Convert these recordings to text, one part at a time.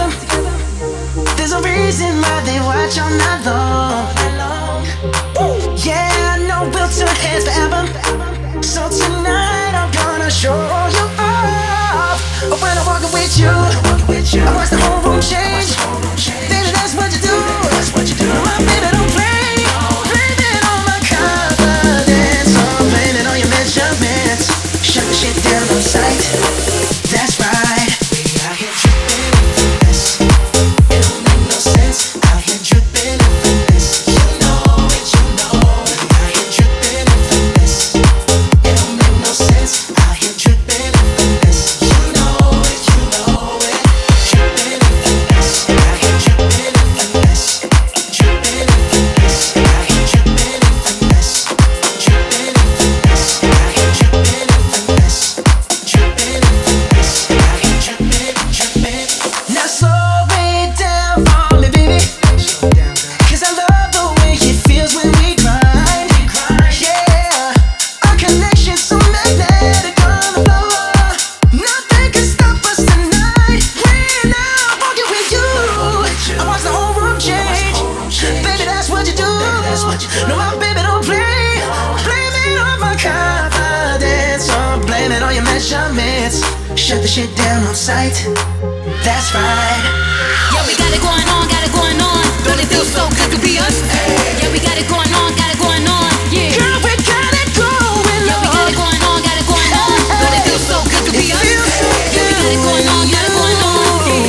There's a reason why they watch all night long. Yeah, I know we'll turn heads forever. So tonight I'm gonna show you off. When I'm walking with you, I watch the whole room change. Baby, that's what you do. My baby don't play. Blame it on my confidence, or blame it on your measurements. Shut the shit down on sight. That's right. We out here tripping in finesse. It don't make no sense. Out here tripping in finesse. You know it, you know. We out here tripping in finesse. It don't make no sense. Out here tripping in finesse. You know it, you know it. Tripping in finesse. Out here tripping in finesse. Tripping in finesse. Out here tripping in finesse. Tripping in finesse. Out here tripping in finesse. Tripping in finesse. Out here tripping, tripping. Now slow it down for me, baby. 'Cause I love the way it feels when we grind. Yeah, our connection's so magnetic on the floor. Nothing can stop us tonight. When I'm walking with you, I watch the whole room change. Baby, that's what you do. No, my baby don't play. Blame it on my confidence, or blame it on your measurements. Shut the shit down on sight. That's right. Yeah, we got it going on, got it going on. Don't it feel so good to be us? Yeah, we got it going on, got it going on. Yeah. Girl, we got it going Yeah, we got it going on, got it going on. Don't it feel so good to be us? Yeah, we got it going on, got it going on.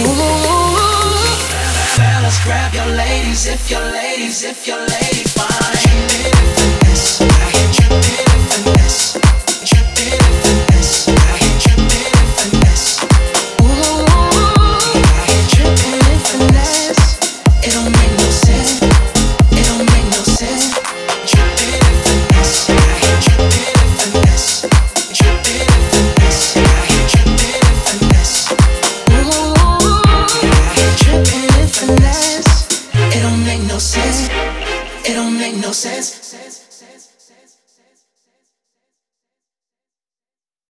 Fellas, grab your ladies if your lady fine. Trippin' in finesse, out here trippin' in finesse. Trippin' in finesse, out here trippin' in finesse. Ooh, out here trippin' in finesse. It don't make no sense. It don't make no sense. Trippin' in finesse, out here trippin' in finesse. Trippin' in finesse, out here trippin' in finesse. Ooh, out here trippin' in finesse. It don't make no sense. It don't make no sense.